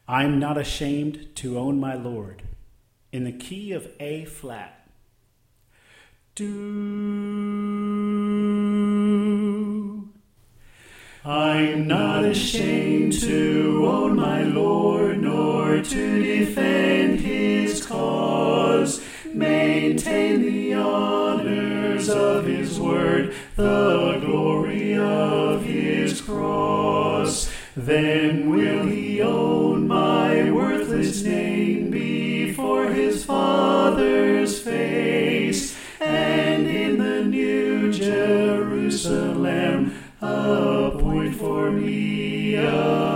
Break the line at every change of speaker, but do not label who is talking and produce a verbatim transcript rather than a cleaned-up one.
I'm not ashamed to own my Lord. In the key of A flat. Do. I'm not ashamed to own my Lord, nor to defend his cause. Maintain the honors of his word, the glory of his cross. Then will he own my worthless name before his Father's face, and in the new Jerusalem appoint for me a